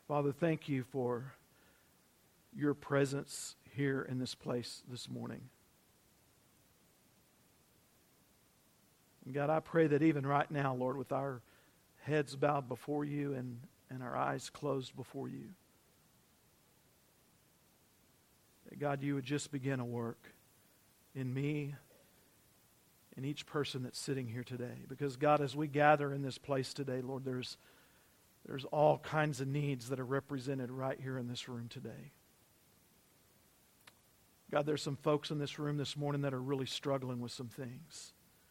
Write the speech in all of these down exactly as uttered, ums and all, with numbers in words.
Father, thank you for your presence here in this place this morning. And God, I pray that even right now, Lord, with our heads bowed before you and, and our eyes closed before you, that God, you would just begin a work in me and each person that's sitting here today. Because God, as we gather in this place today, Lord, there's, there's all kinds of needs that are represented right here in this room today. God, there's some folks in this room this morning that are really struggling with some things.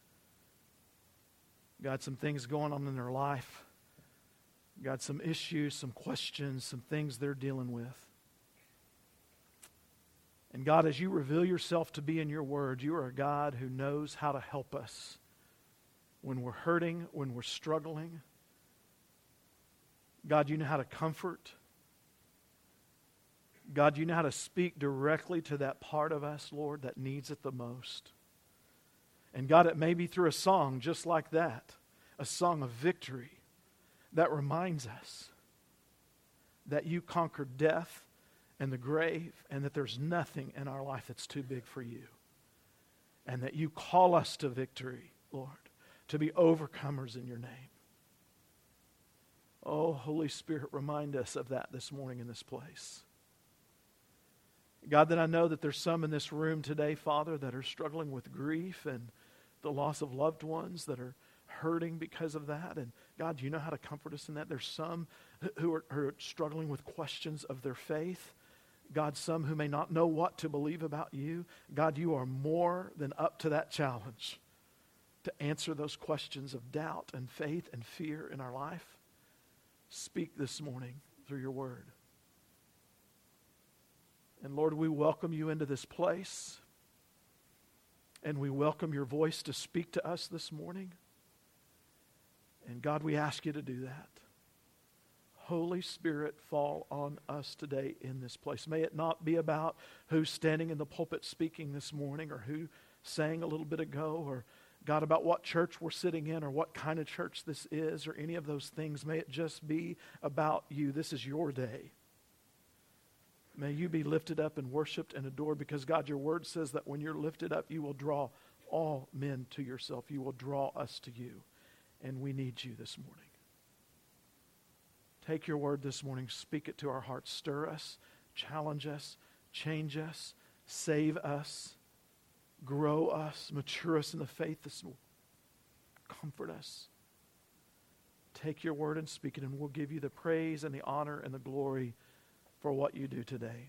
God, some things going on in their life. God, some issues, some questions, some things they're dealing with. And God, as you reveal yourself to be in your word, you are a God who knows how to help us when we're hurting, when we're struggling. God, you know how to comfort. God, you know how to speak directly to that part of us, Lord, that needs it the most. And God, it may be through a song just like that, a song of victory that reminds us that you conquered death and the grave, and that there's nothing in our life that's too big for you. And that you call us to victory, Lord, to be overcomers in your name. Oh, Holy Spirit, remind us of that this morning in this place. God, that I know that there's some in this room today, Father, that are struggling with grief and the loss of loved ones, that are hurting because of that. And God, you know how to comfort us in that. There's some who are, who are struggling with questions of their faith. God, some who may not know what to believe about you. God, you are more than up to that challenge to answer those questions of doubt and faith and fear in our life. Speak this morning through your word. And Lord, we welcome you into this place. And we welcome your voice to speak to us this morning. And God, we ask you to do that. Holy Spirit, fall on us today in this place. May it not be about who's standing in the pulpit speaking this morning, or who sang a little bit ago, or God, about what church we're sitting in, or what kind of church this is, or any of those things. May it just be about you. This is your day. May you be lifted up and worshiped and adored, because God, your word says that when you're lifted up, you will draw all men to yourself. You will draw us to you. And we need you this morning. Take your word this morning, speak it to our hearts, stir us, challenge us, change us, save us, grow us, mature us in the faith this morning. Comfort us. Take your word and speak it, and we'll give you the praise and the honor and the glory for what you do today.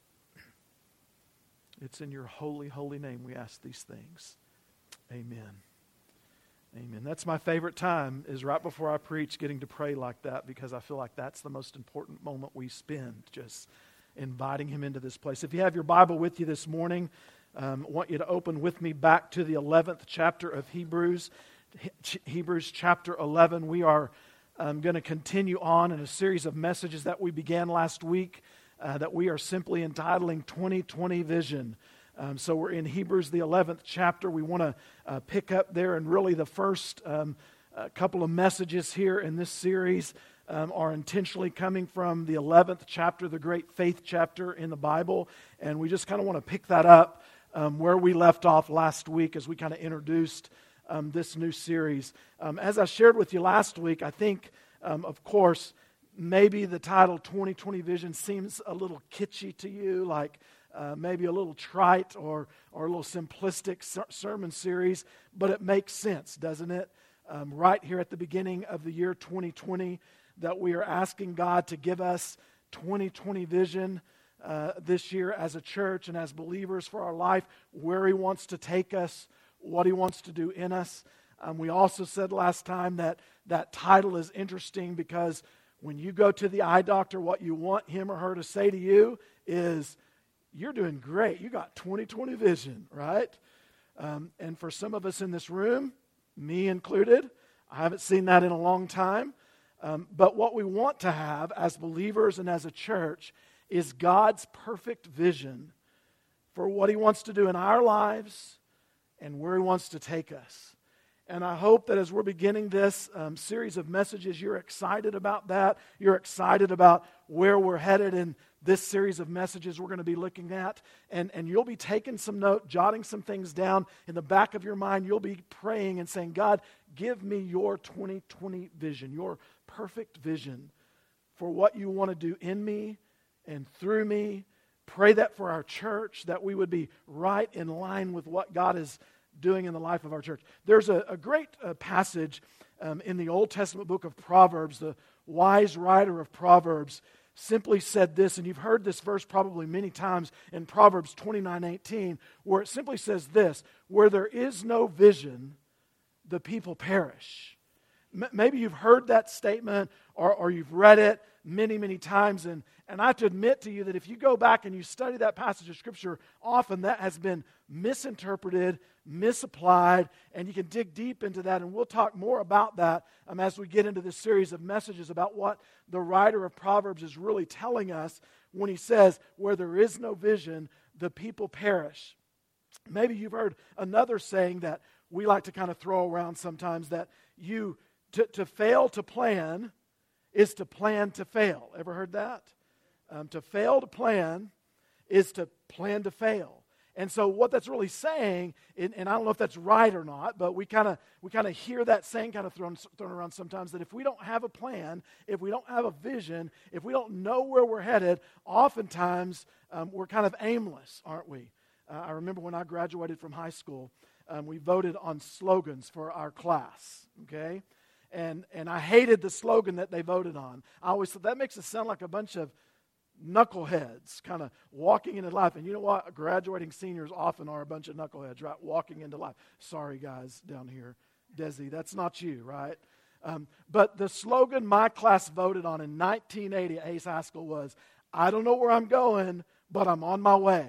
It's in your holy, holy name we ask these things. Amen. Amen. That's my favorite time, is right before I preach, getting to pray like that, because I feel like that's the most important moment we spend, just inviting him into this place. If you have your Bible with you this morning, um, I want you to open with me back to the eleventh chapter of Hebrews. He- Hebrews chapter eleven. We are um, going to continue on in a series of messages that we began last week uh, that we are simply entitling twenty twenty Vision. Um, so we're in Hebrews, the eleventh chapter. We want to uh, pick up there, and really the first um, uh, couple of messages here in this series um, are intentionally coming from the eleventh chapter, the great faith chapter in the Bible. And we just kind of want to pick that up um, where we left off last week as we kind of introduced um, this new series. Um, as I shared with you last week, I think, um, of course, maybe the title twenty twenty Vision seems a little kitschy to you, like Uh, maybe a little trite or or a little simplistic ser- sermon series, but it makes sense, doesn't it? Um, right here at the beginning of the year twenty twenty, that we are asking God to give us twenty twenty vision uh, this year as a church and as believers for our life, where He wants to take us, what He wants to do in us. Um, we also said last time that that title is interesting, because when you go to the eye doctor, what you want him or her to say to you is, "You're doing great. You got twenty twenty vision," right? Um, and for some of us in this room, me included, I haven't seen that in a long time. Um, but what we want to have as believers and as a church is God's perfect vision for what He wants to do in our lives and where He wants to take us. And I hope that as we're beginning this um, series of messages, you're excited about that. You're excited about where we're headed in this series of messages we're going to be looking at. And, and you'll be taking some note, jotting some things down in the back of your mind. You'll be praying and saying, God, give me your twenty twenty vision, your perfect vision for what you want to do in me and through me. Pray that for our church, that we would be right in line with what God is doing in the life of our church. There's a, a great uh, passage um, in the Old Testament book of Proverbs. The wise writer of Proverbs simply said this, and you've heard this verse probably many times in Proverbs twenty-nine eighteen, where it simply says this: where there is no vision, the people perish. M- maybe you've heard that statement or, or you've read it many, many times, and, and I have to admit to you that if you go back and you study that passage of Scripture, often that has been misinterpreted, misapplied, and you can dig deep into that, and we'll talk more about that um, as we get into this series of messages about what the writer of Proverbs is really telling us when he says, where there is no vision, the people perish. Maybe you've heard another saying that we like to kind of throw around sometimes, that you to, to fail to plan is to plan to fail. Ever heard that? Um, to fail to plan is to plan to fail. And so what that's really saying, and, and I don't know if that's right or not, but we kind of we kind of hear that saying kind of thrown, thrown around sometimes, that if we don't have a plan, if we don't have a vision, if we don't know where we're headed, oftentimes um, we're kind of aimless, aren't we? Uh, I remember when I graduated from high school, um, we voted on slogans for our class, okay? And and I hated the slogan that they voted on. I always thought, that makes it sound like a bunch of knuckleheads kind of walking into life. And you know what? Graduating seniors often are a bunch of knuckleheads, right? Walking into life. Sorry, guys, down here. Desi, that's not you, right? Um, but the slogan my class voted on in nineteen eighty at Ace High School was, I don't know where I'm going, but I'm on my way.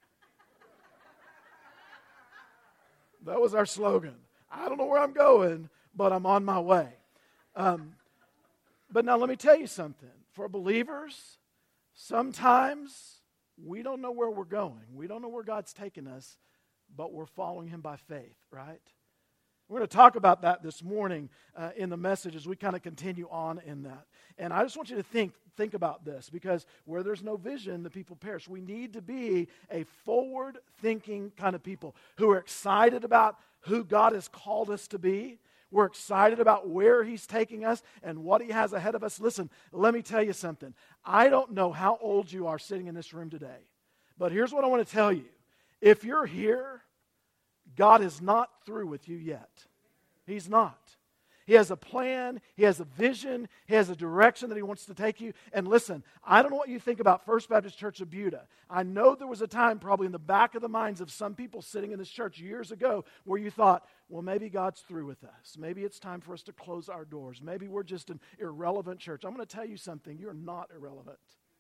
That was our slogan. I don't know where I'm going, but I'm on my way. Um, but now let me tell you something. For believers, sometimes we don't know where we're going. We don't know where God's taking us, but we're following Him by faith, right? We're going to talk about that this morning uh, in the message as we kind of continue on in that. And I just want you to think think about this, because where there's no vision, the people perish. We need to be a forward-thinking kind of people who are excited about who God has called us to be. We're excited about where He's taking us and what He has ahead of us. Listen, let me tell you something. I don't know how old you are sitting in this room today, but here's what I want to tell you. If you're here, God is not through with you yet. He's not. He has a plan. He has a vision. He has a direction that He wants to take you. And listen, I don't know what you think about First Baptist Church of Buda. I know there was a time probably in the back of the minds of some people sitting in this church years ago where you thought, well, maybe God's through with us. Maybe it's time for us to close our doors. Maybe we're just an irrelevant church. I'm going to tell you something. You're not irrelevant.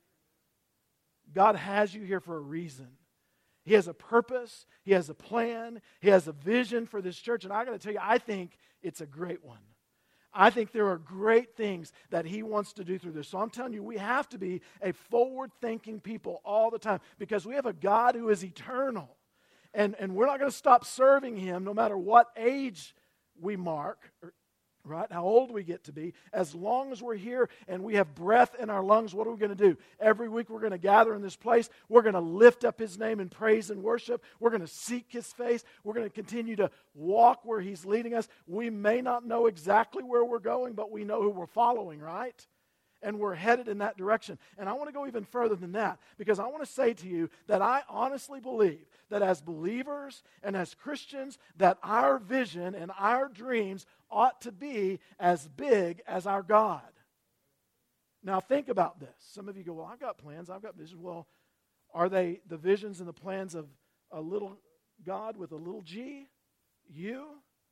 God has you here for a reason. He has a purpose. He has a plan. He has a vision for this church. And I got to tell you, I think it's a great one. I think there are great things that He wants to do through this. So I'm telling you, we have to be a forward-thinking people all the time, because we have a God who is eternal. And, and we're not going to stop serving Him no matter what age we mark, or, right, how old we get to be. As long as we're here and we have breath in our lungs, what are we going to do? Every week we're going to gather in this place. We're going to lift up His name in praise and worship. We're going to seek His face. We're going to continue to walk where He's leading us. We may not know exactly where we're going, but we know who we're following, right? And we're headed in that direction. And I want to go even further than that, because I want to say to you that I honestly believe that as believers and as Christians, that our vision and our dreams ought to be as big as our God. Now think about this. Some of you go, well, I've got plans, I've got visions. Well, are they the visions and the plans of a little God with a little g, you?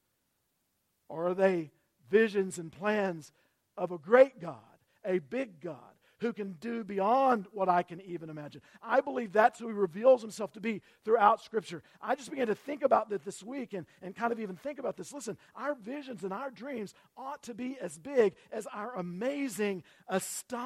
Or are they visions and plans of a great God, a big God, who can do beyond what I can even imagine? I believe that's who He reveals Himself to be throughout Scripture. I just began to think about that this week and, and kind of even think about this. Listen, our visions and our dreams ought to be as big as our amazing,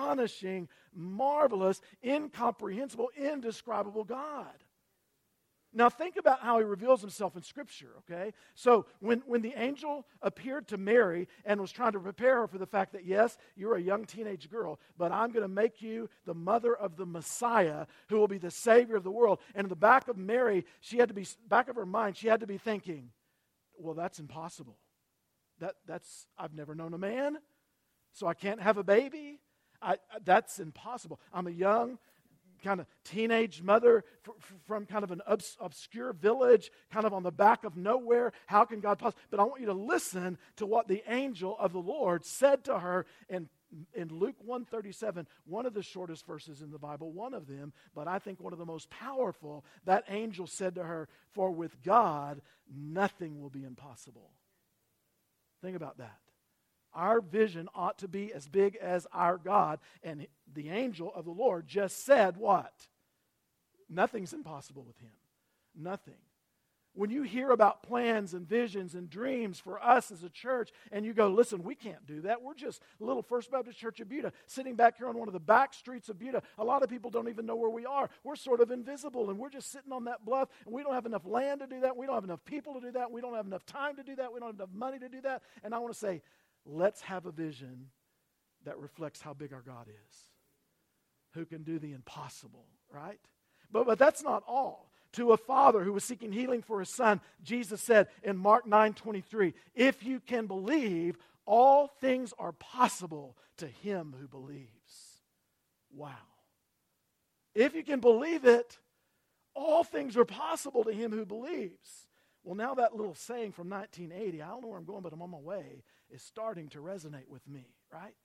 astonishing, marvelous, incomprehensible, indescribable God. Now think about how he reveals himself in Scripture, okay? So when, when the angel appeared to Mary and was trying to prepare her for the fact that, yes, you're a young teenage girl, but I'm going to make you the mother of the Messiah who will be the Savior of the world. And in the back of Mary, she had to be, back of her mind, she had to be thinking, well, that's impossible. That, that's, I've never known a man, so I can't have a baby. I, that's impossible. I'm a young kind of teenage mother f- f- from kind of an obs- obscure village, kind of on the back of nowhere. How can God possibly? But I want you to listen to what the angel of the Lord said to her in, in Luke one thirty-seven, one of the shortest verses in the Bible, one of them, but I think one of the most powerful. That angel said to her, "For with God, nothing will be impossible." Think about that. Our vision ought to be as big as our God. And the angel of the Lord just said what? Nothing's impossible with him. Nothing. When you hear about plans and visions and dreams for us as a church, and you go, listen, we can't do that. We're just little First Baptist Church of Buda, sitting back here on one of the back streets of Buda. A lot of people don't even know where we are. We're sort of invisible, and we're just sitting on that bluff, and we don't have enough land to do that. We don't have enough people to do that. We don't have enough time to do that. We don't have enough money to do that. And I want to say, let's have a vision that reflects how big our God is, who can do the impossible, right? But, but that's not all. To a father who was seeking healing for his son, Jesus said in Mark nine twenty-three, if you can believe, all things are possible to him who believes. Wow. If you can believe it, all things are possible to him who believes. Well, now that little saying from nineteen eighty, I don't know where I'm going, but I'm on my way, is starting to resonate with me, right?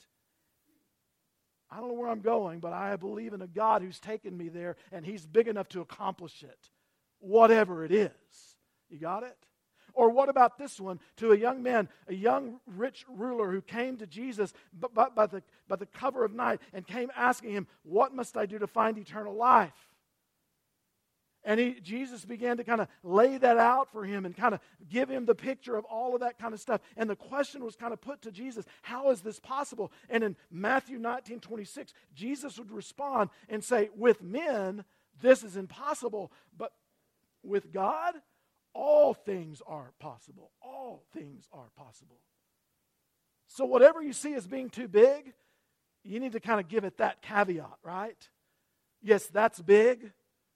I don't know where I'm going, but I believe in a God who's taken me there, and he's big enough to accomplish it, whatever it is. You got it? Or what about this one? To a young man, a young rich ruler who came to Jesus by, by, the, by the cover of night and came asking him, what must I do to find eternal life? And he, Jesus began to kind of lay that out for him and kind of give him the picture of all of that kind of stuff. And the question was kind of put to Jesus, how is this possible? And in Matthew nineteen twenty-six, Jesus would respond and say, with men, this is impossible, but with God, all things are possible. All things are possible. So whatever you see as being too big, you need to kind of give it that caveat, right? Yes, that's big.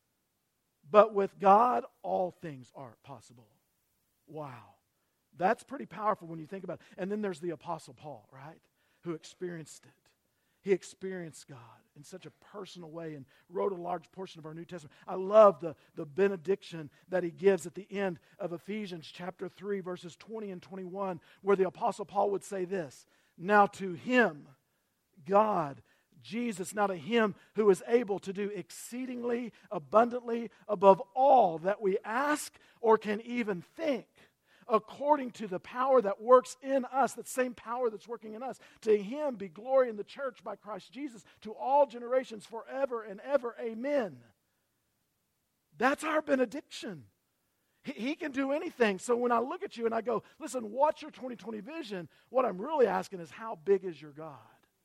But with God, all things are possible. Wow. That's pretty powerful when you think about it. And then there's the Apostle Paul, right? Who experienced it. He experienced God in such a personal way and wrote a large portion of our New Testament. I love the, the benediction that he gives at the end of Ephesians chapter three, verses twenty and twenty-one, where the Apostle Paul would say this, now to him, God, Jesus, now to him who is able to do exceedingly abundantly above all that we ask or can even think, according to the power that works in us, that same power that's working in us. To him be glory in the church by Christ Jesus to all generations forever and ever. Amen. That's our benediction. He, he can do anything. So when I look at you and I go, listen, what's your twenty twenty vision? What I'm really asking is, how big is your God?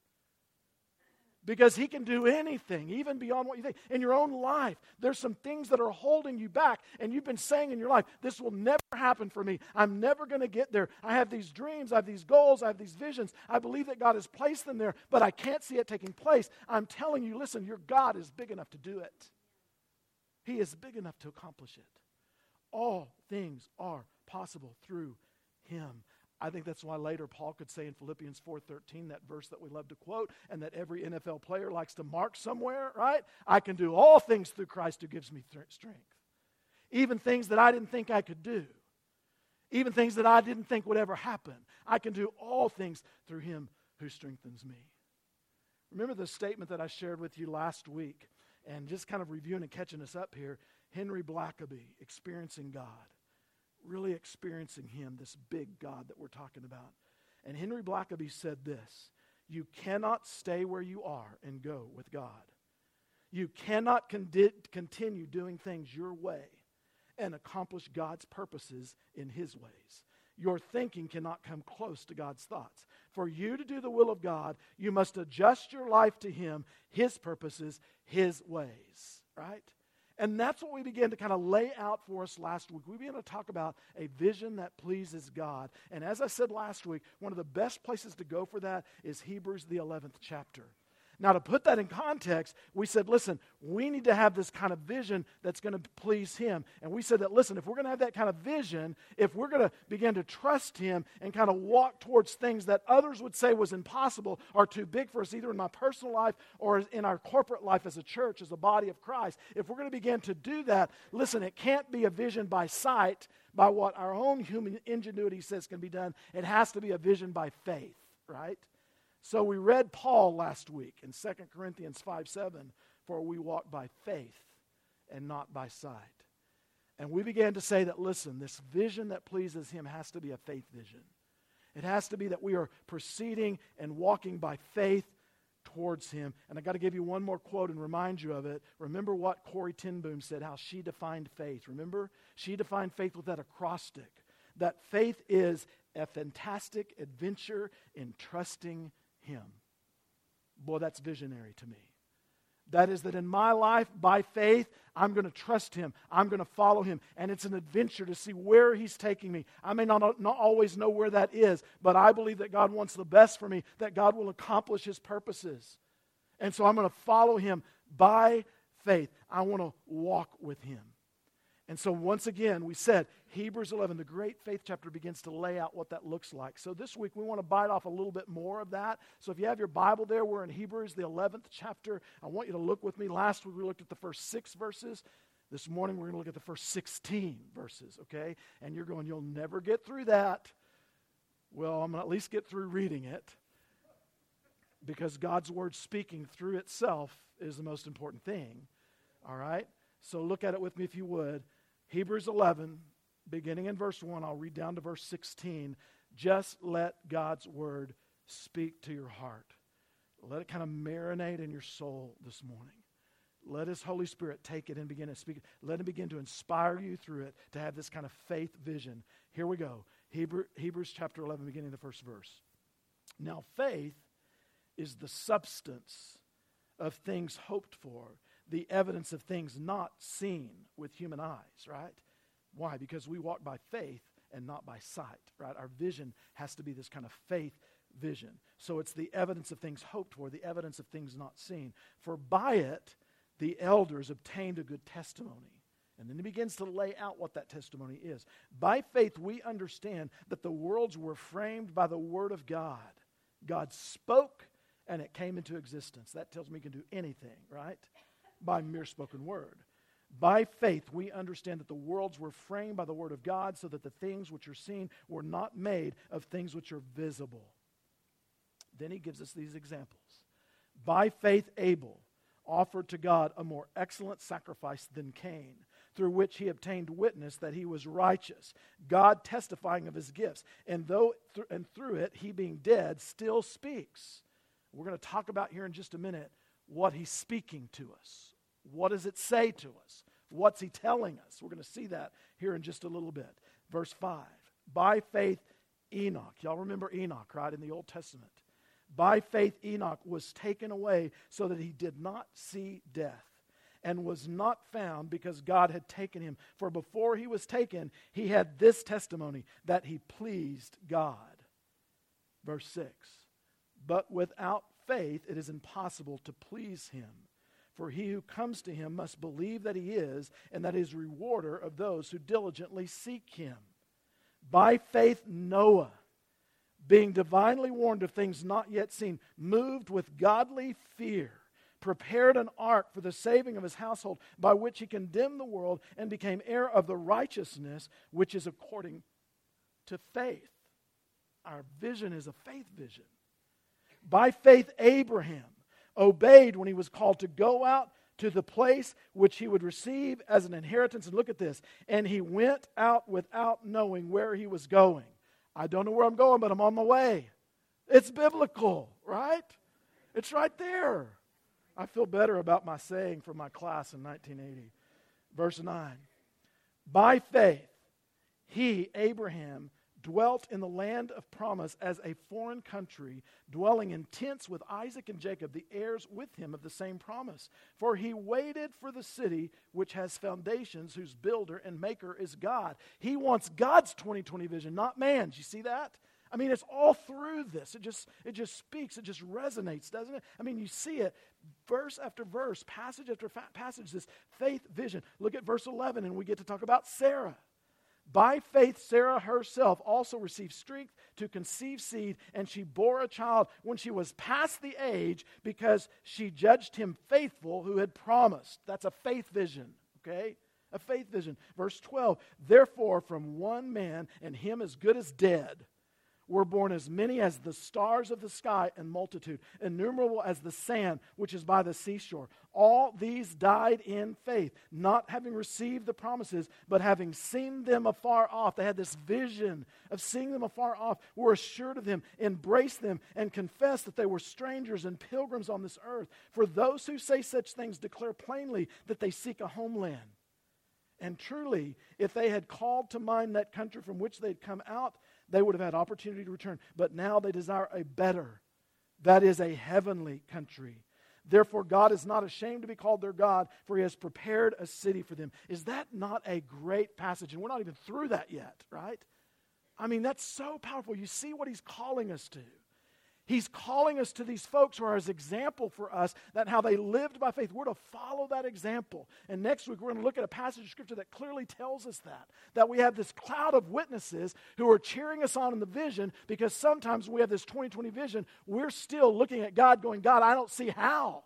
Because he can do anything, even beyond what you think. In your own life, there's some things that are holding you back, and you've been saying in your life, this will never happen for me. I'm never going to get there. I have these dreams, I have these goals, I have these visions. I believe that God has placed them there, but I can't see it taking place. I'm telling you, listen, your God is big enough to do it. He is big enough to accomplish it. All things are possible through him. I think that's why later Paul could say in Philippians four thirteen, that verse that we love to quote and that every N F L player likes to mark somewhere, right? I can do all things through Christ who gives me th- strength. Even things that I didn't think I could do. Even things that I didn't think would ever happen. I can do all things through him who strengthens me. Remember the statement that I shared with you last week, and just kind of reviewing and catching us up here, Henry Blackaby, experiencing God. Really experiencing him, this big God that we're talking about. And Henry Blackaby said this, you cannot stay where you are and go with God. You cannot con- continue doing things your way and accomplish God's purposes in his ways. Your thinking cannot come close to God's thoughts. For you to do the will of God, you must adjust your life to him, his purposes, his ways, right? And that's what we began to kind of lay out for us last week. We began to talk about a vision that pleases God. And as I said last week, one of the best places to go for that is Hebrews, the eleventh chapter. Now, to put that in context, we said, listen, we need to have this kind of vision that's going to please Him. And we said that, listen, if we're going to have that kind of vision, if we're going to begin to trust Him and kind of walk towards things that others would say was impossible or too big for us, either in my personal life or in our corporate life as a church, as a body of Christ, if we're going to begin to do that, listen, it can't be a vision by sight, by what our own human ingenuity says can be done. It has to be a vision by faith, right? So we read Paul last week in Second Corinthians five seven, for we walk by faith and not by sight. And we began to say that, listen, this vision that pleases Him has to be a faith vision. It has to be that we are proceeding and walking by faith towards Him. And I got to give you one more quote and remind you of it. Remember what Corrie ten Boom said, how she defined faith. Remember? She defined faith with that acrostic, that faith is a fantastic adventure in trusting Him. Boy, that's visionary to me. That is that in my life, by faith, I'm going to trust Him. I'm going to follow Him. And it's an adventure to see where He's taking me. I may not, not always know where that is, but I believe that God wants the best for me, that God will accomplish His purposes. And so I'm going to follow Him by faith. I want to walk with Him. And so once again, we said, Hebrews eleven, the great faith chapter, begins to lay out what that looks like. So this week, we want to bite off a little bit more of that. So if you have your Bible there, we're in Hebrews, the eleventh chapter. I want you to look with me. Last week, we looked at the first six verses. This morning, we're going to look at the first sixteen verses, okay? And you're going, you'll never get through that. Well, I'm going to at least get through reading it, because God's Word speaking through itself is the most important thing, all right? So look at it with me if you would. Hebrews eleven, beginning in verse one, I'll read down to verse sixteen. Just let God's Word speak to your heart. Let it kind of marinate in your soul this morning. Let His Holy Spirit take it and begin to speak it. Let Him begin to inspire you through it to have this kind of faith vision. Here we go. Hebrew, Hebrews chapter eleven, beginning the first verse. Now faith is the substance of things hoped for, the evidence of things not seen with human eyes, right? Why? Because we walk by faith and not by sight, right? Our vision has to be this kind of faith vision. So it's the evidence of things hoped for, the evidence of things not seen. For by it, the elders obtained a good testimony. And then he begins to lay out what that testimony is. By faith, we understand that the worlds were framed by the Word of God. God spoke, and it came into existence. That tells me He can do anything, right? By mere spoken word. By faith, we understand that the worlds were framed by the Word of God, so that the things which are seen were not made of things which are visible. Then he gives us these examples. By faith, Abel offered to God a more excellent sacrifice than Cain, through which he obtained witness that he was righteous, God testifying of his gifts, and though th- and through it, he being dead, still speaks. We're going to talk about here in just a minute what he's speaking to us. What does it say to us? What's he telling us? We're going to see that here in just a little bit. Verse five. By faith, Enoch. Y'all remember Enoch, right, in the Old Testament. By faith, Enoch was taken away so that he did not see death, and was not found because God had taken him. For before he was taken, he had this testimony, that he pleased God. Verse six. But without faith, it is impossible to please him. For he who comes to him must believe that he is, and that he is rewarder of those who diligently seek him. By faith, Noah, being divinely warned of things not yet seen, moved with godly fear, prepared an ark for the saving of his household, by which he condemned the world and became heir of the righteousness which is according to faith. Our vision is a faith vision. By faith, Abraham obeyed when he was called to go out to the place which he would receive as an inheritance. And look at this. And he went out without knowing where he was going. I don't know where I'm going, but I'm on my way. It's biblical, right? It's right there. I feel better about my saying from my class in nineteen eighty. Verse nine. By faith, he, Abraham, dwelt in the land of promise as a foreign country, dwelling in tents with Isaac and Jacob, the heirs with him of the same promise. For he waited for the city which has foundations, whose builder and maker is God. He wants God's twenty twenty vision, not man's. You see that? I mean, it's all through this. It just, it just speaks. It just resonates, doesn't it? I mean, you see it verse after verse, passage after fa- passage, this faith vision. Look at verse eleven, and we get to talk about Sarah. By faith, Sarah herself also received strength to conceive seed, and she bore a child when she was past the age, because she judged him faithful who had promised. That's a faith vision, okay? A faith vision. Verse twelve, therefore from one man, and him as good as dead, were born as many as the stars of the sky in multitude, innumerable as the sand which is by the seashore. All these died in faith, not having received the promises, but having seen them afar off. They had this vision of seeing them afar off, were assured of them, embraced them, and confessed that they were strangers and pilgrims on this earth. For those who say such things declare plainly that they seek a homeland. And truly, if they had called to mind that country from which they'd come out, they would have had opportunity to return. But now they desire a better, that is a heavenly country. Therefore, God is not ashamed to be called their God, for he has prepared a city for them. Is that not a great passage? And we're not even through that yet, right? I mean, that's so powerful. You see what he's calling us to. He's calling us to these folks who are his example for us, that how they lived by faith. We're to follow that example. And next week we're going to look at a passage of Scripture that clearly tells us that. That we have this cloud of witnesses who are cheering us on in the vision, because sometimes when we have this twenty twenty vision, we're still looking at God going, God, I don't see how.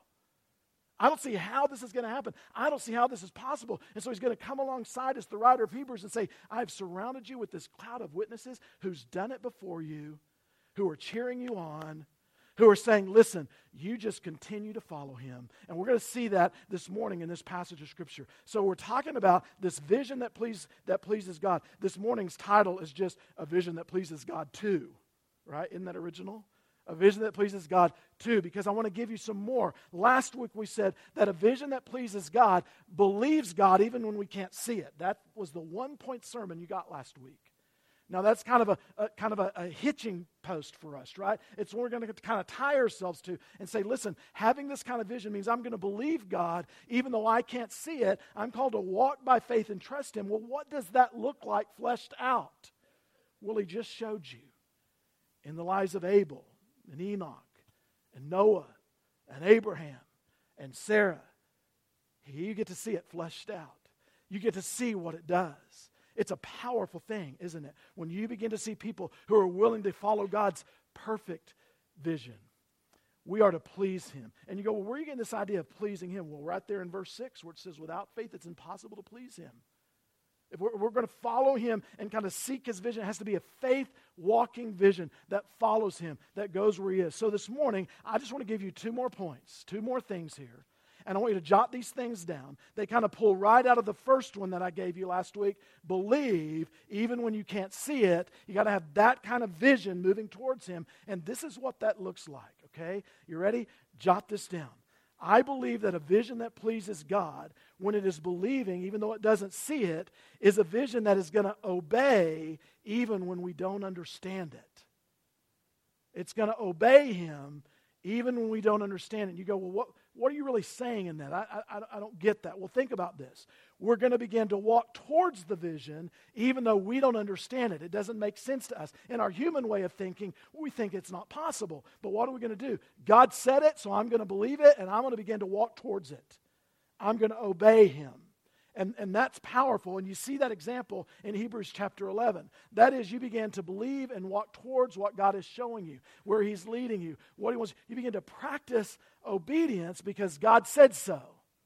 I don't see how this is going to happen. I don't see how this is possible. And so he's going to come alongside us, the writer of Hebrews, and say, I've surrounded you with this cloud of witnesses who's done it before you, who are cheering you on, who are saying, listen, you just continue to follow him. And we're going to see that this morning in this passage of Scripture. So we're talking about this vision that, please, that pleases God. This morning's title is just a vision that pleases God too, right? Isn't that original? A vision that pleases God too, because I want to give you some more. Last week we said that a vision that pleases God believes God even when we can't see it. That was the one-point sermon you got last week. Now that's kind of a, a kind of a, a hitching post for us, right? It's what we're going to kind of tie ourselves to and say, listen, having this kind of vision means I'm going to believe God even though I can't see it. I'm called to walk by faith and trust him. Well, what does that look like fleshed out? Well, he just showed you in the lives of Abel and Enoch and Noah and Abraham and Sarah. You get to see it fleshed out. You get to see what it does. It's a powerful thing, isn't it? When you begin to see people who are willing to follow God's perfect vision. We are to please him. And you go, well, where are you getting this idea of pleasing him? Well, right there in verse six where it says, without faith it's impossible to please him. If we're, we're going to follow him and kind of seek his vision, it has to be a faith-walking vision that follows him, that goes where he is. So this morning, I just want to give you two more points, two more things here. And I want you to jot these things down. They kind of pull right out of the first one that I gave you last week. Believe, even when you can't see it. You got to have that kind of vision moving towards him. And this is what that looks like, okay? You ready? Jot this down. I believe that a vision that pleases God, when it is believing, even though it doesn't see it, is a vision that is going to obey even when we don't understand it. It's going to obey him even when we don't understand it. And you go, well, what, what are you really saying in that? I, I, I don't get that. Well, think about this. We're going to begin to walk towards the vision even though we don't understand it. It doesn't make sense to us. In our human way of thinking, we think it's not possible. But what are we going to do? God said it, so I'm going to believe it, and I'm going to begin to walk towards it. I'm going to obey him. And, and that's powerful. And you see that example in Hebrews chapter eleven. That is, you begin to believe and walk towards what God is showing you, where he's leading you, what he wants. You begin to practice obedience because God said so.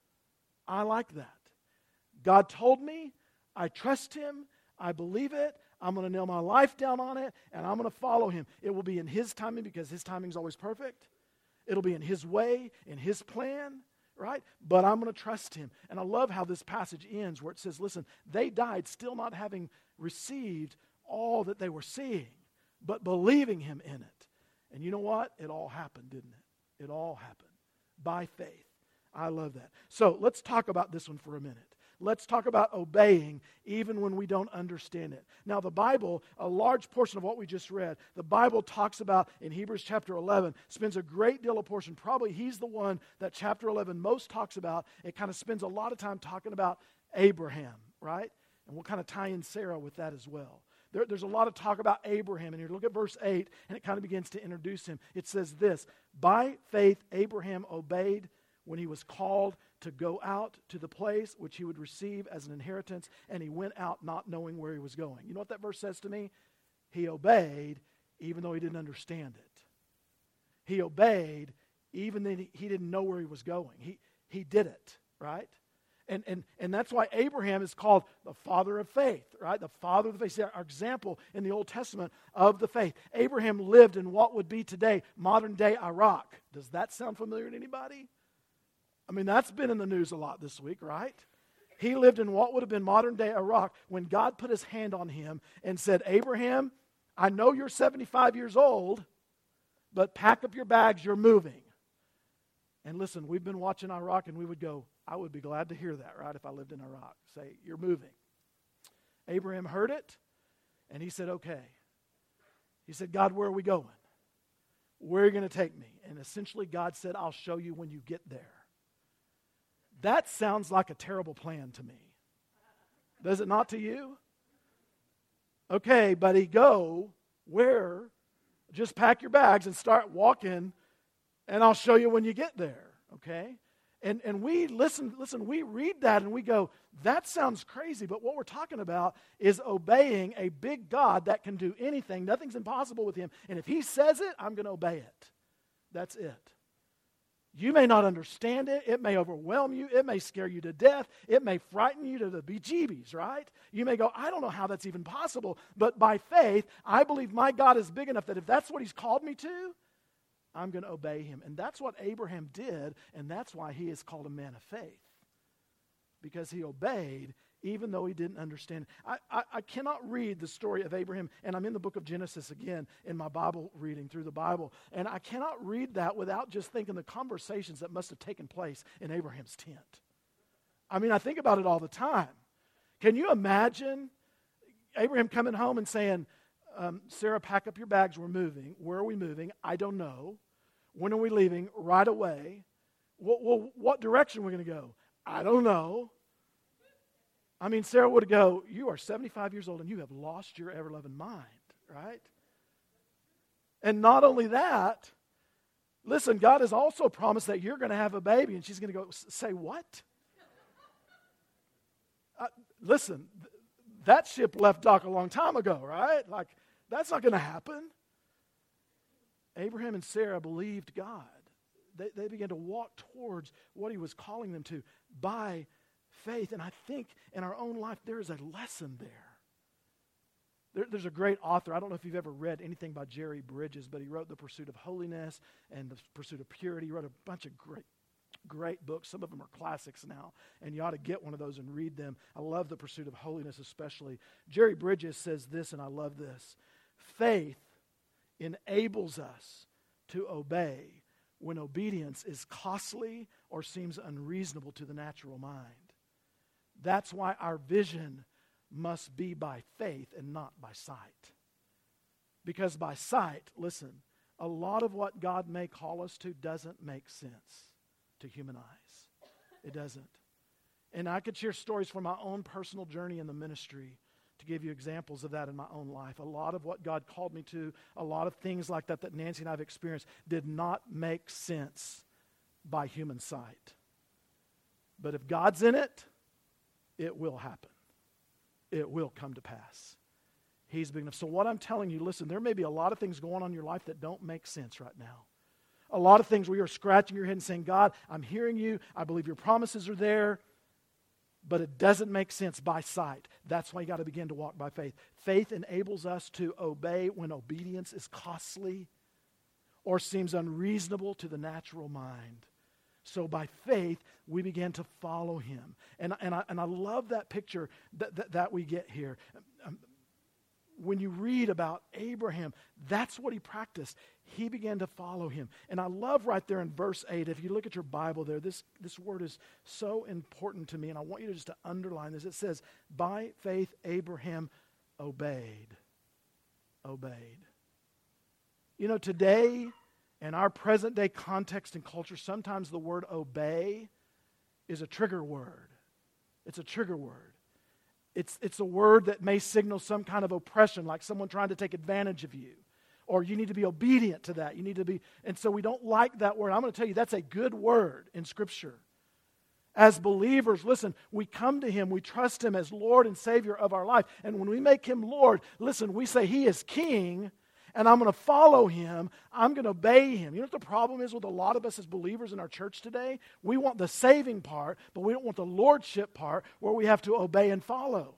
I like that. God told me, I trust him, I believe it, I'm going to nail my life down on it, and I'm going to follow him. It will be in his timing because his timing is always perfect. It'll be in his way, in his plan. Right? But I'm going to trust him. And I love how this passage ends where it says, listen, they died still not having received all that they were seeing, but believing him in it. And you know what? It all happened, didn't it? It all happened by faith. I love that. So let's talk about this one for a minute. let's talk about obeying even when we don't understand it. Now, the Bible, a large portion of what we just read, the Bible talks about in Hebrews chapter eleven, spends a great deal of portion. Probably he's the one that chapter eleven most talks about. It kind of spends a lot of time talking about Abraham, right? And we'll kind of tie in Sarah with that as well. There, there's a lot of talk about Abraham in here. Look at verse eight, and it kind of begins to introduce him. It says this, by faith Abraham obeyed when he was called to go out to the place which he would receive as an inheritance, and he went out not knowing where he was going. You know what that verse says to me? He obeyed even though he didn't understand it. He obeyed even though he didn't know where he was going. He, he did it, right? And, and, and that's why Abraham is called the father of faith, right? The father of the faith. See, our example in the Old Testament of the faith. Abraham lived in what would be today modern-day Iraq. Does that sound familiar to anybody? I mean, that's been in the news a lot this week, right? He lived in what would have been modern-day Iraq when God put his hand on him and said, Abraham, I know you're seventy-five years old, but pack up your bags, you're moving. And listen, we've been watching Iraq, and we would go, I would be glad to hear that, right, if I lived in Iraq. Say, you're moving. Abraham heard it, and he said, okay. He said, God, where are we going? Where are you going to take me? And essentially God said, I'll show you when you get there. That sounds like a terrible plan to me. Does it not to you? Okay, buddy, go. Where? Just pack your bags and start walking, and I'll show you when you get there. Okay? And and we listen, listen, we read that and we go, that sounds crazy, but what we're talking about is obeying a big God that can do anything. Nothing's impossible with him. And if he says it, I'm going to obey it. That's it. You may not understand it. It may overwhelm you. It may scare you to death. It may frighten you to the bejeebies, right? You may go, I don't know how that's even possible. But by faith, I believe my God is big enough that if that's what he's called me to, I'm going to obey him. And that's what Abraham did, and that's why he is called a man of faith. Because he obeyed even though he didn't understand. I, I, I cannot read the story of Abraham, and I'm in the book of Genesis again in my Bible reading through the Bible, and I cannot read that without just thinking the conversations that must have taken place in Abraham's tent. I mean, I think about it all the time. Can you imagine Abraham coming home and saying, um, Sarah, pack up your bags, we're moving. Where are we moving? I don't know. When are we leaving? Right away. Well, well what direction are we going to go? I don't know. I mean, Sarah would go, you are seventy-five years old and you have lost your ever-loving mind, right? And not only that, listen, God has also promised that you're going to have a baby, and she's going to go, say what? Uh, listen, th- that ship left dock a long time ago, right? Like, that's not going to happen. Abraham and Sarah believed God. They, they began to walk towards what he was calling them to by faith. And I think in our own life there is a lesson there. there. There's a great author. I don't know if you've ever read anything by Jerry Bridges, but he wrote The Pursuit of Holiness and The Pursuit of Purity. He wrote a bunch of great, great books. Some of them are classics now, and you ought to get one of those and read them. I love The Pursuit of Holiness especially. Jerry Bridges says this, and I love this. Faith enables us to obey when obedience is costly or seems unreasonable to the natural mind. That's why our vision must be by faith and not by sight. Because by sight, listen, a lot of what God may call us to doesn't make sense to human eyes. It doesn't. And I could share stories from my own personal journey in the ministry to give you examples of that in my own life. A lot of what God called me to, a lot of things like that that Nancy and I have experienced did not make sense by human sight. But if God's in it, it will happen. It will come to pass. He's big enough. So what I'm telling you, listen, there may be a lot of things going on in your life that don't make sense right now. A lot of things where you're scratching your head and saying, God, I'm hearing you. I believe your promises are there. But it doesn't make sense by sight. That's why you got to begin to walk by faith. Faith enables us to obey when obedience is costly or seems unreasonable to the natural mind. So by faith, we begin to follow him. And, and, I, and I love that picture that, that, that we get here. Um, when you read about Abraham, that's what he practiced. He began to follow him. And I love right there in verse eight, if you look at your Bible there, this, this word is so important to me, and I want you to just to underline this. It says, by faith Abraham obeyed. Obeyed. You know, today, in our present day context and culture, sometimes the word obey is a trigger word. It's a trigger word. It's, it's a word that may signal some kind of oppression, like someone trying to take advantage of you. Or you need to be obedient to that. You need to be, and so we don't like that word. I'm going to tell you, that's a good word in Scripture. As believers, listen, we come to Him, we trust Him as Lord and Savior of our life. And when we make Him Lord, listen, we say He is King, and I'm going to follow Him. I'm going to obey Him. You know what the problem is with a lot of us as believers in our church today? We want the saving part, but we don't want the lordship part where we have to obey and follow.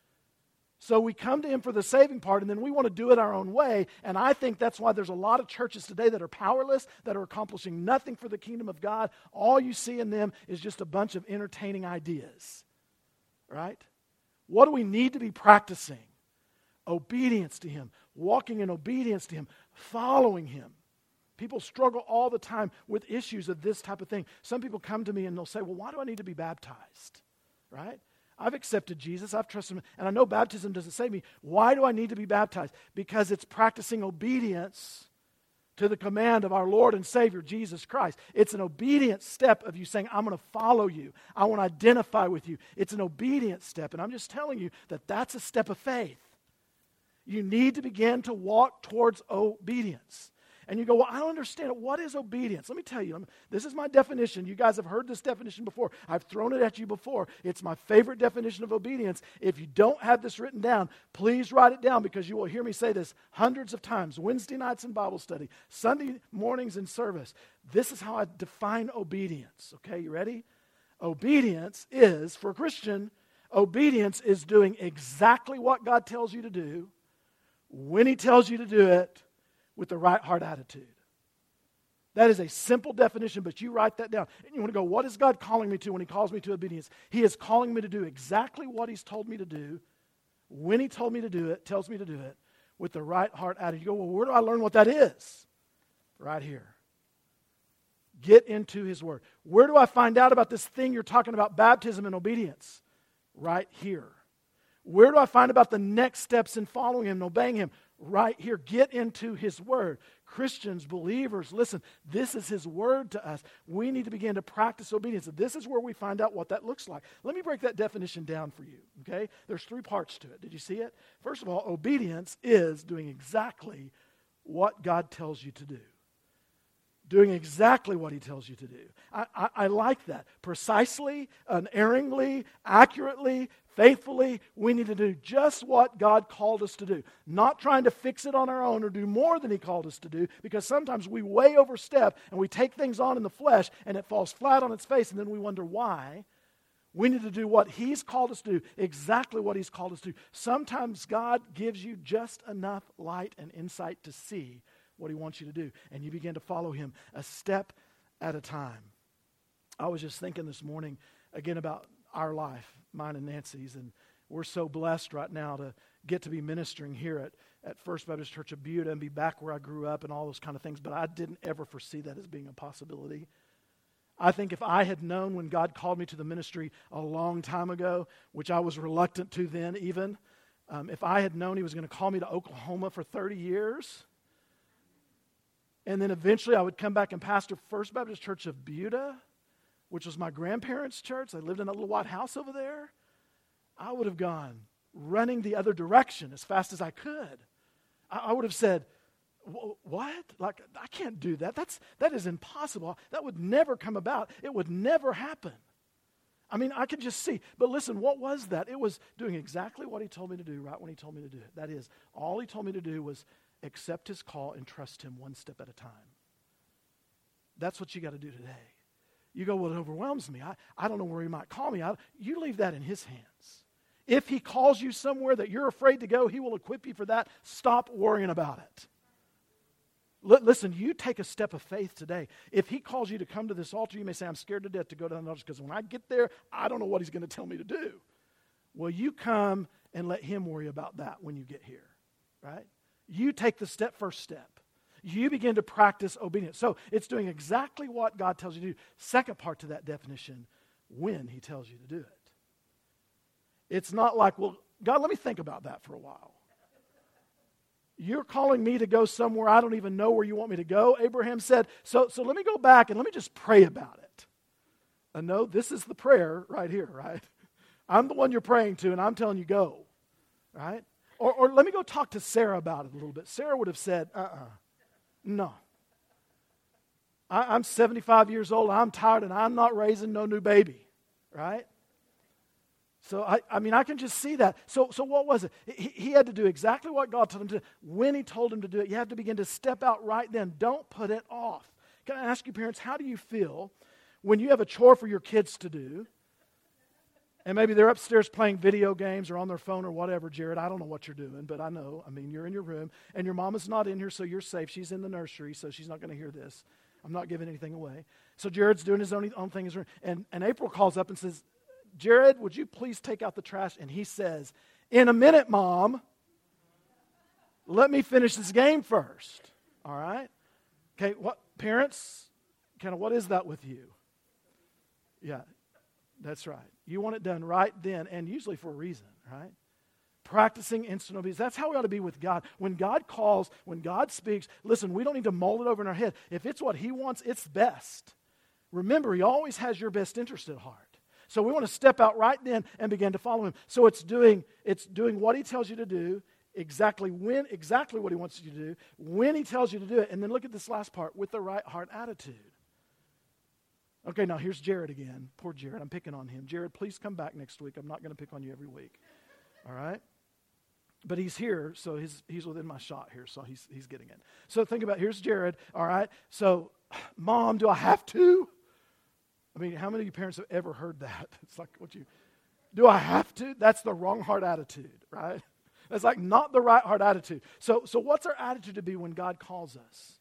So we come to Him for the saving part, and then we want to do it our own way. And I think that's why there's a lot of churches today that are powerless, that are accomplishing nothing for the kingdom of God. All you see in them is just a bunch of entertaining ideas. Right? What do we need to be practicing? Obedience to Him, walking in obedience to Him, following Him. People struggle all the time with issues of this type of thing. Some people come to me and they'll say, well, why do I need to be baptized? Right? I've accepted Jesus. I've trusted Him. And I know baptism doesn't save me. Why do I need to be baptized? Because it's practicing obedience to the command of our Lord and Savior, Jesus Christ. It's an obedient step of you saying, I'm going to follow you. I want to identify with you. It's an obedient step. And I'm just telling you that that's a step of faith. You need to begin to walk towards obedience. And you go, well, I don't understand it. What is obedience? Let me tell you. This is my definition. You guys have heard this definition before. I've thrown it at you before. It's my favorite definition of obedience. If you don't have this written down, please write it down because you will hear me say this hundreds of times. Wednesday nights in Bible study, Sunday mornings in service. This is how I define obedience. Okay, you ready? Obedience is, for a Christian, obedience is doing exactly what God tells you to do, when He tells you to do it, with the right heart attitude. That is a simple definition, but you write that down. And you want to go, what is God calling me to when He calls me to obedience? He is calling me to do exactly what He's told me to do, when He told me to do it, tells me to do it, with the right heart attitude. You go, well, where do I learn what that is? Right here. Get into His Word. Where do I find out about this thing you're talking about, baptism and obedience? Right here. Where do I find about the next steps in following Him and obeying Him? Right here. Get into His Word. Christians, believers, listen, this is His Word to us. We need to begin to practice obedience. This is where we find out what that looks like. Let me break that definition down for you, okay? There's three parts to it. Did you see it? First of all, obedience is doing exactly what God tells you to do. Doing exactly what He tells you to do. I, I, I like that. Precisely, unerringly, accurately, faithfully, we need to do just what God called us to do. Not trying to fix it on our own or do more than He called us to do, because sometimes we way overstep and we take things on in the flesh and it falls flat on its face and then we wonder why. We need to do what He's called us to do, exactly what He's called us to do. Sometimes God gives you just enough light and insight to see what He wants you to do, and you begin to follow Him a step at a time. I was just thinking this morning again about our life, mine and Nancy's, and we're so blessed right now to get to be ministering here at, at First Baptist Church of Buda and be back where I grew up and all those kind of things, but I didn't ever foresee that as being a possibility. I think if I had known when God called me to the ministry a long time ago, which I was reluctant to then even, um, if I had known He was going to call me to Oklahoma for thirty years, and then eventually I would come back and pastor First Baptist Church of Buda, which was my grandparents' church. They lived in a little white house over there. I would have gone running the other direction as fast as I could. I, I would have said, what? Like, I can't do that. That's, that is impossible. That would never come about. It would never happen. I mean, I could just see. But listen, what was that? It was doing exactly what He told me to do right when He told me to do it. That is, all He told me to do was accept His call and trust Him one step at a time. That's what you got to do today. You go, well, it overwhelms me. I, I don't know where He might call me. I, you leave that in His hands. If He calls you somewhere that you're afraid to go, He will equip you for that. Stop worrying about it. L- listen, you take a step of faith today. If He calls you to come to this altar, you may say, I'm scared to death to go down the altar because when I get there, I don't know what He's going to tell me to do. Well, you come and let Him worry about that when you get here. right? You take the step, first step. You begin to practice obedience. So it's doing exactly what God tells you to do. Second part to that definition, when he tells you to do it. It's not like, well, God, let me think about that for a while. You're calling me to go somewhere I don't even know where you want me to go. Abraham said, so, so let me go back and let me just pray about it. And no, this is the prayer right here, right? I'm the one you're praying to, and I'm telling you go, right? Or, or let me go talk to Sarah about it a little bit. Sarah would have said, uh-uh, no. I, I'm seventy-five years old, I'm tired, and I'm not raising no new baby, right? So, I, I mean, I can just see that. So, so what was it? He, he had to do exactly what God told him to do. When he told him to do it, you have to begin to step out right then. Don't put it off. Can I ask you, parents, how do you feel when you have a chore for your kids to do, and maybe they're upstairs playing video games or on their phone or whatever, Jared, I don't know what you're doing, but I know, I mean, you're in your room, and your mama's not in here, so you're safe. She's in the nursery, so she's not going to hear this. I'm not giving anything away. So Jared's doing his own, own thing in his room, and, and April calls up and says, Jared, would you please take out the trash? And he says, in a minute, Mom, let me finish this game first. All right? Okay, what parents, kind of what is that with you? Yeah, that's right. You want it done right then, and usually for a reason, right? Practicing instant obedience. That's how we ought to be with God. When God calls, when God speaks, listen, we don't need to mull it over in our head. If it's what he wants, it's best. Remember, he always has your best interest at heart. So we want to step out right then and begin to follow him. So it's doing, it's doing what he tells you to do, exactly when, exactly what he wants you to do, when he tells you to do it. And then look at this last part, with the right heart attitude. Okay, now here's Jared again. Poor Jared, I'm picking on him. Jared, please come back next week. I'm not going to pick on you every week. All right? But he's here, so he's he's within my shot here, so he's he's getting it. So think about, here's Jared, all right? So, Mom, do I have to? I mean, how many of you parents have ever heard that? It's like, what you, do I have to? That's the wrong heart attitude, right? That's like not the right heart attitude. So, so what's our attitude to be when God calls us?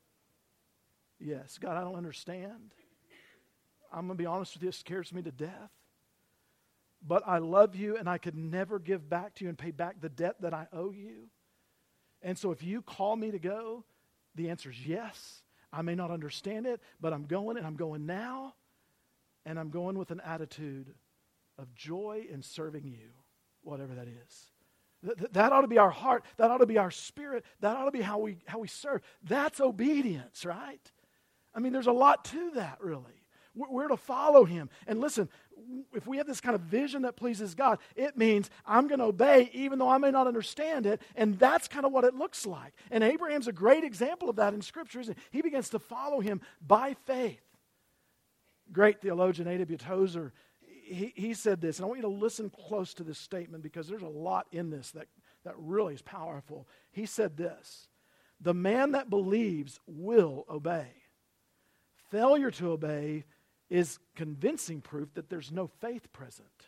Yes, God, I don't understand. I'm going to be honest with you, it scares me to death. But I love you, and I could never give back to you and pay back the debt that I owe you. And so if you call me to go, the answer is yes. I may not understand it, but I'm going, and I'm going now. And I'm going with an attitude of joy in serving you, whatever that is. Th- that ought to be our heart. That ought to be our spirit. That ought to be how we how we serve. That's obedience, right? I mean, there's a lot to that, really. We're, we're to follow him. And listen, if we have this kind of vision that pleases God, it means I'm going to obey even though I may not understand it. And that's kind of what it looks like. And Abraham's a great example of that in Scripture, isn't he? He begins to follow him by faith. Great theologian A W Tozer, he, he said this, and I want you to listen close to this statement because there's a lot in this that, that really is powerful. He said this, the man that believes will obey. Failure to obey is convincing proof that there's no faith present.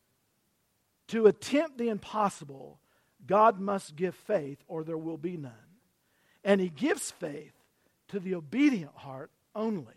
To attempt the impossible, God must give faith or there will be none. And he gives faith to the obedient heart only.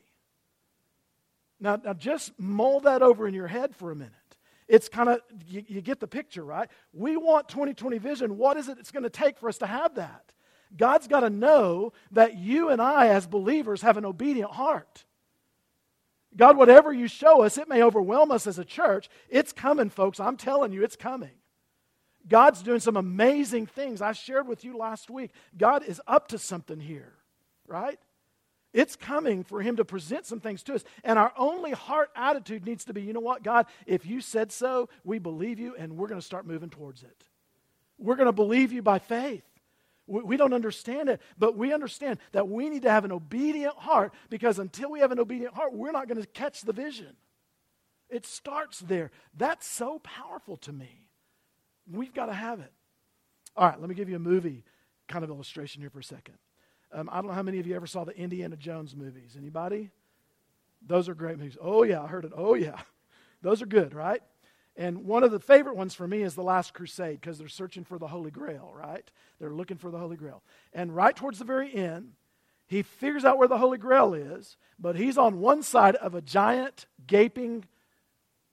Now, now just mull that over in your head for a minute. It's kind of, you, you get the picture, right? We want twenty twenty vision. What is it it's going to take for us to have that? God's got to know that you and I as believers have an obedient heart. God, whatever you show us, it may overwhelm us as a church. It's coming, folks. I'm telling you, it's coming. God's doing some amazing things. I shared with you last week. God is up to something here, right? It's coming for him to present some things to us. And our only heart attitude needs to be, you know what, God, if you said so, we believe you and we're going to start moving towards it. We're going to believe you by faith. We, we don't understand it, but we understand that we need to have an obedient heart because until we have an obedient heart, we're not going to catch the vision. It starts there. That's so powerful to me. We've got to have it. All right, let me give you a movie kind of illustration here for a second. Um, I don't know how many of you ever saw the Indiana Jones movies. Anybody? Those are great movies. Oh, yeah, I heard it. Oh, yeah. Those are good, right? And one of the favorite ones for me is The Last Crusade because they're searching for the Holy Grail, right? They're looking for the Holy Grail. And right towards the very end, he figures out where the Holy Grail is, but he's on one side of a giant, gaping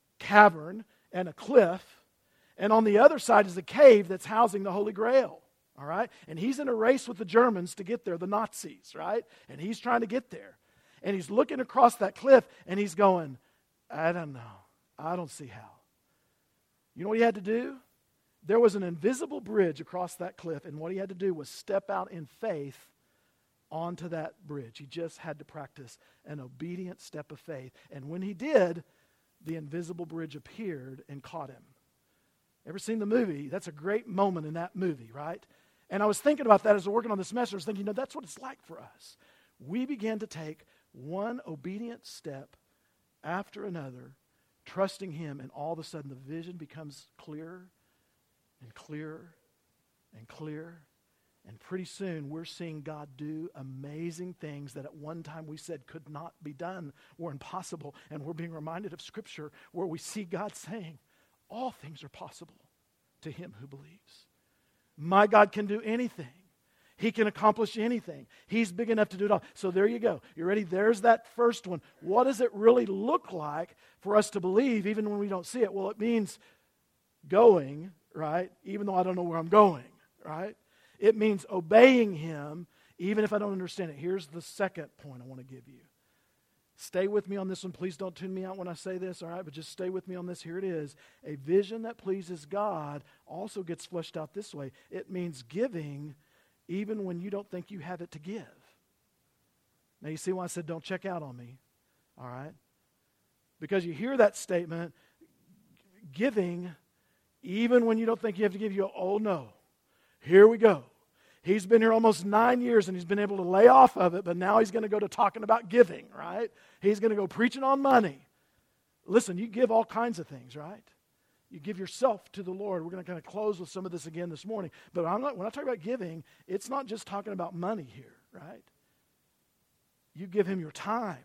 cavern and a cliff, and on the other side is a cave that's housing the Holy Grail. all right? And he's in a race with the Germans to get there, the Nazis, right? And he's trying to get there. And he's looking across that cliff, and he's going, I don't know. I don't see how. You know what he had to do? There was an invisible bridge across that cliff, and what he had to do was step out in faith onto that bridge. He just had to practice an obedient step of faith. And when he did, the invisible bridge appeared and caught him. Ever seen the movie? That's a great moment in that movie, right? And I was thinking about that as I was working on this message. I was thinking, you know, that's what it's like for us. We began to take one obedient step after another, trusting him, and all of a sudden the vision becomes clearer and clearer and clearer. And pretty soon we're seeing God do amazing things that at one time we said could not be done, were impossible. And we're being reminded of Scripture where we see God saying, all things are possible to him who believes. My God can do anything. He can accomplish anything. He's big enough to do it all. So there you go. You ready? There's that first one. What does it really look like for us to believe even when we don't see it? Well, it means going, right? Even though I don't know where I'm going, right? It means obeying him even if I don't understand it. Here's the second point I want to give you. Stay with me on this one. Please don't tune me out when I say this, all right? But just stay with me on this. Here it is. A vision that pleases God also gets fleshed out this way. It means giving even when you don't think you have it to give. Now you see why I said don't check out on me, all right? Because you hear that statement, giving even when you don't think you have to give, you go, oh no, here we go. He's been here almost nine years and he's been able to lay off of it, but now he's going to go to talking about giving, right? He's going to go preaching on money. Listen, you give all kinds of things, right? You give yourself to the Lord. We're going to kind of close with some of this again this morning. But I'm not, when I talk about giving, it's not just talking about money here, right? You give him your time.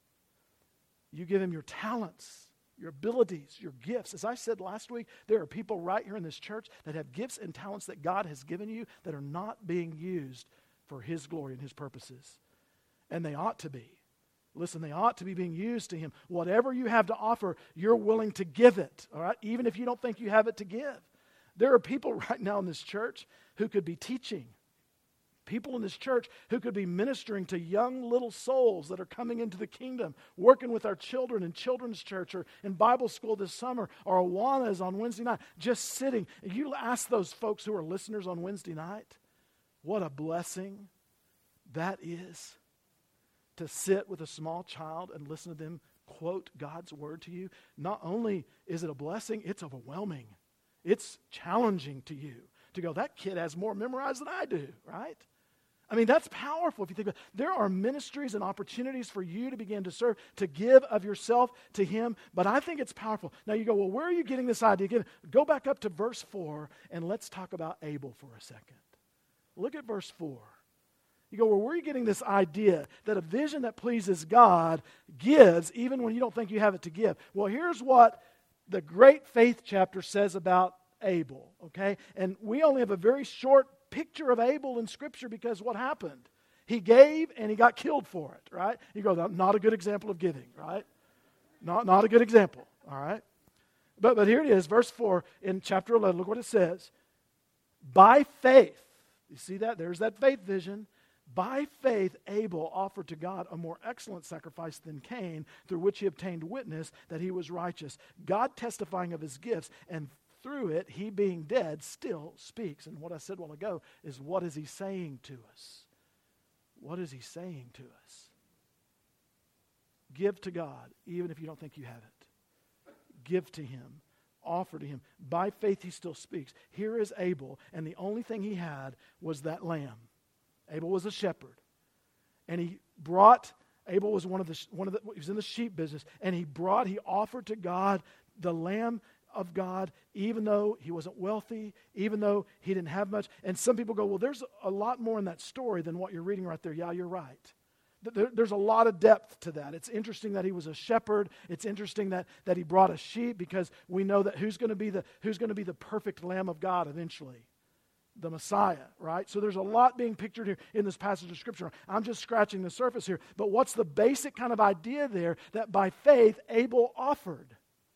You give him your talents, your abilities, your gifts. As I said last week, there are people right here in this church that have gifts and talents that God has given you that are not being used for his glory and his purposes. And they ought to be. Listen, they ought to be being used to him. Whatever you have to offer, you're willing to give it, all right? Even if you don't think you have it to give. There are people right now in this church who could be teaching. People in this church who could be ministering to young little souls that are coming into the kingdom, working with our children in children's church or in Bible school this summer, or Awanas on Wednesday night, just sitting. You ask those folks who are listeners on Wednesday night, what a blessing that is to sit with a small child and listen to them quote God's word to you. Not only is it a blessing, it's overwhelming. It's challenging to you to go, that kid has more memorized than I do, right? I mean, that's powerful if you think about it. There are ministries and opportunities for you to begin to serve, to give of yourself to him, but I think it's powerful. Now you go, well, where are you getting this idea? Go back up to verse four, and let's talk about Abel for a second. Look at verse four. You go, well, where are you getting this idea that a vision that pleases God gives even when you don't think you have it to give? Well, here's what the great faith chapter says about Abel, okay? And we only have a very short picture of Abel in Scripture because what happened? He gave and he got killed for it, right? You go, not a good example of giving, right? Not, not a good example, all right? But, but here it is, verse four in chapter eleven. Look what it says. By faith, you see that? There's that faith vision. By faith, Abel offered to God a more excellent sacrifice than Cain, through which he obtained witness that he was righteous, God testifying of his gifts, and through it, he being dead still speaks. And what I said a while ago is, what is he saying to us? What is he saying to us? Give to God, even if you don't think you have it. Give to him. Offer to him. By faith, he still speaks. Here is Abel, and the only thing he had was that lamb. Abel was a shepherd, and he brought, Abel was one of the, one of the, he was in the sheep business, and he brought, he offered to God the lamb of God, even though he wasn't wealthy, even though he didn't have much. And some people go, well, there's a lot more in that story than what you're reading right there. Yeah, you're right. There, there's a lot of depth to that. It's interesting that he was a shepherd. It's interesting that, that he brought a sheep, because we know that who's going to be the who's going to be the perfect Lamb of God eventually? The Messiah, right? So there's a lot being pictured here in this passage of Scripture. I'm just scratching the surface here. But what's the basic kind of idea there? That by faith, Abel offered.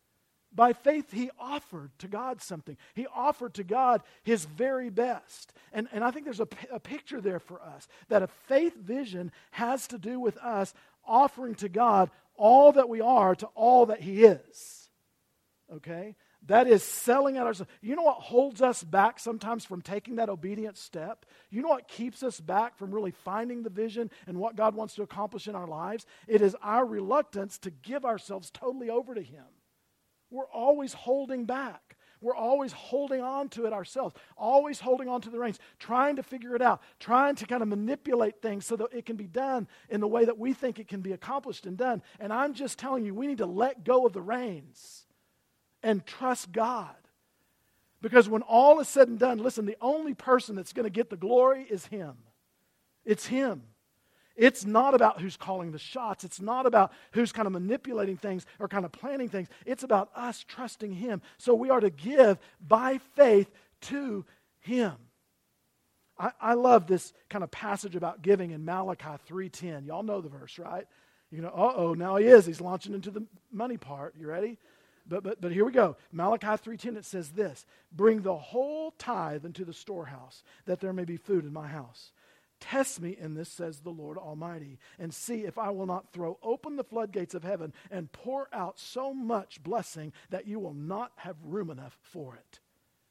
By faith, he offered to God something. He offered to God his very best. And, and I think there's a, a picture there for us, that a faith vision has to do with us offering to God all that we are to all that he is. Okay? That is selling out ourselves. You know what holds us back sometimes from taking that obedient step? You know what keeps us back from really finding the vision and what God wants to accomplish in our lives? It is our reluctance to give ourselves totally over to him. We're always holding back. We're always holding on to it ourselves, always holding on to the reins, trying to figure it out, trying to kind of manipulate things so that it can be done in the way that we think it can be accomplished and done. And I'm just telling you, we need to let go of the reins and trust God. Because when all is said and done, listen, the only person that's going to get the glory is him. It's him. It's not about who's calling the shots. It's not about who's kind of manipulating things or kind of planning things. It's about us trusting him. So we are to give by faith to him. I, I love this kind of passage about giving in Malachi three ten. Y'all know the verse, right? You know, uh-oh, now he is. He's launching into the money part. You ready? But, but, but here we go. Malachi three ten, it says this: bring the whole tithe into the storehouse, that there may be food in my house. Test me in this, says the Lord Almighty, and see if I will not throw open the floodgates of heaven and pour out so much blessing that you will not have room enough for it.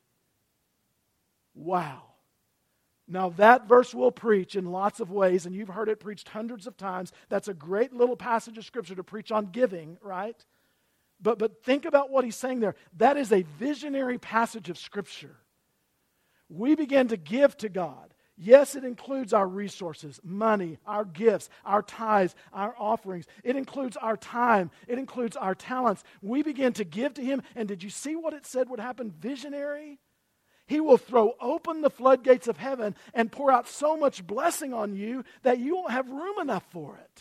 Wow. Now that verse will preach in lots of ways, and you've heard it preached hundreds of times. That's a great little passage of Scripture to preach on giving, right? But, but think about what he's saying there. That is a visionary passage of Scripture. We begin to give to God. Yes, it includes our resources, money, our gifts, our tithes, our offerings. It includes our time. It includes our talents. We begin to give to him. And did you see what it said would happen? Visionary. He will throw open the floodgates of heaven and pour out so much blessing on you that you won't have room enough for it.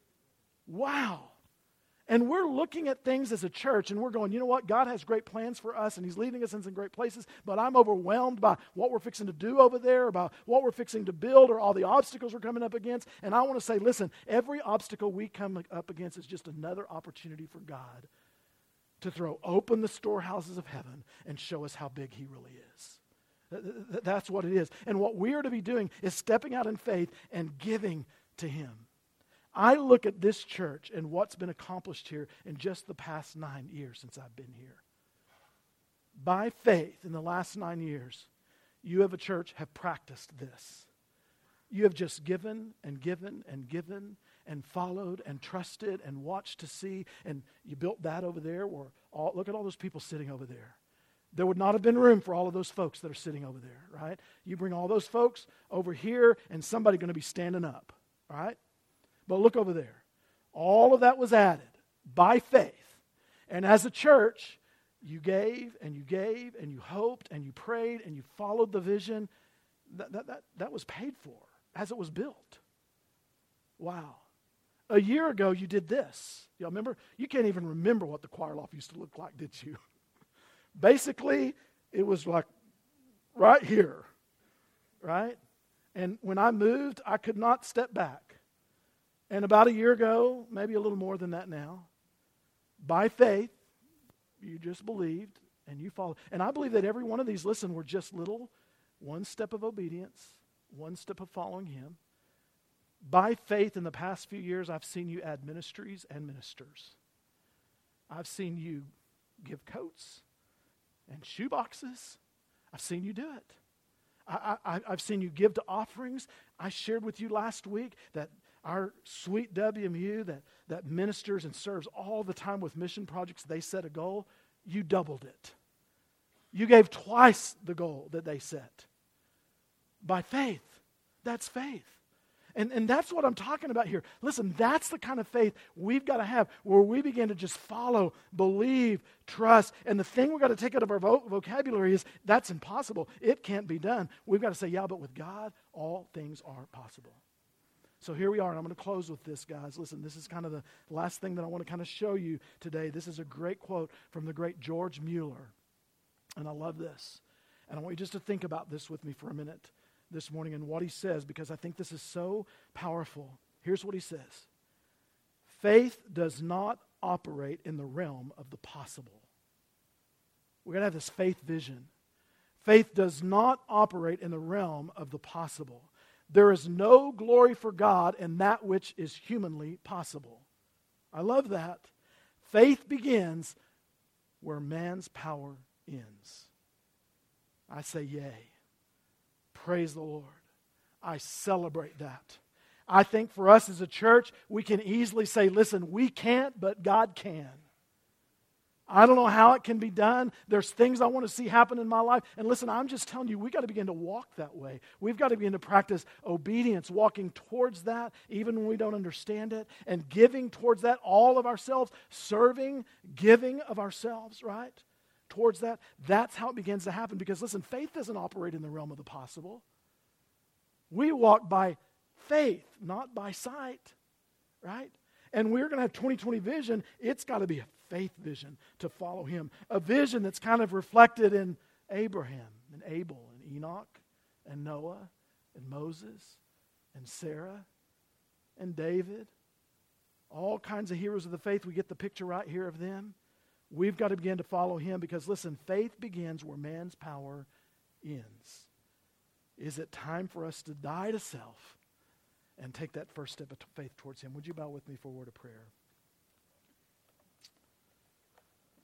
Wow. And we're looking at things as a church and we're going, you know what? God has great plans for us and he's leading us in some great places, but I'm overwhelmed by what we're fixing to do over there, about what we're fixing to build or all the obstacles we're coming up against. And I want to say, listen, every obstacle we come up against is just another opportunity for God to throw open the storehouses of heaven and show us how big he really is. That's what it is. And what we are to be doing is stepping out in faith and giving to him. I look at this church and what's been accomplished here in just the past nine years since I've been here. By faith, in the last nine years, you have a church have practiced this. You have just given and given and given and followed and trusted and watched to see, and you built that over there. Where all, look at all those people sitting over there. There would not have been room for all of those folks that are sitting over there, right? You bring all those folks over here, and somebody's going to be standing up, right? But look over there. All of that was added by faith. And as a church, you gave and you gave and you hoped and you prayed and you followed the vision. That, that, that, that was paid for as it was built. Wow. A year ago, you did this. Y'all remember? You can't even remember what the choir loft used to look like, did you? Basically, it was like right here, right? And when I moved, I could not step back. And about a year ago, maybe a little more than that now, by faith, you just believed and you followed. And I believe that every one of these, listen, were just little, one step of obedience, one step of following him. By faith, in the past few years, I've seen you add ministries and ministers. I've seen you give coats and shoe boxes. I've seen you do it. I, I, I've seen you give to offerings. I shared with you last week that our sweet W M U that, that ministers and serves all the time with mission projects, they set a goal. You doubled it. You gave twice the goal that they set. By faith. That's faith. And, and that's what I'm talking about here. Listen, that's the kind of faith we've got to have, where we begin to just follow, believe, trust. And the thing we've got to take out of our vo- vocabulary is that's impossible. It can't be done. We've got to say, yeah, but with God, all things are possible. So here we are, and I'm going to close with this, guys. Listen, this is kind of the last thing that I want to kind of show you today. This is a great quote from the great George Mueller, and I love this. And I want you just to think about this with me for a minute this morning and what he says, because I think this is so powerful. Here's what he says. Faith does not operate in the realm of the possible. We've got to have this faith vision. Faith does not operate in the realm of the possible. There is no glory for God in that which is humanly possible. I love that. Faith begins where man's power ends. I say yay. Praise the Lord. I celebrate that. I think for us as a church, we can easily say, listen, we can't, but God can. I don't know how it can be done. There's things I want to see happen in my life. And listen, I'm just telling you, we've got to begin to walk that way. We've got to begin to practice obedience, walking towards that, even when we don't understand it, and giving towards that all of ourselves, serving, giving of ourselves, right? Towards that. That's how it begins to happen. Because listen, faith doesn't operate in the realm of the possible. We walk by faith, not by sight, right? And we're going to have twenty twenty vision. It's got to be a faith vision to follow him. A vision that's kind of reflected in Abraham and Abel and Enoch and Noah and Moses and Sarah and David. All kinds of heroes of the faith. We get the picture right here of them. We've got to begin to follow him because, listen, faith begins where man's power ends. Is it time for us to die to self and take that first step of faith towards him? Would you bow with me for a word of prayer?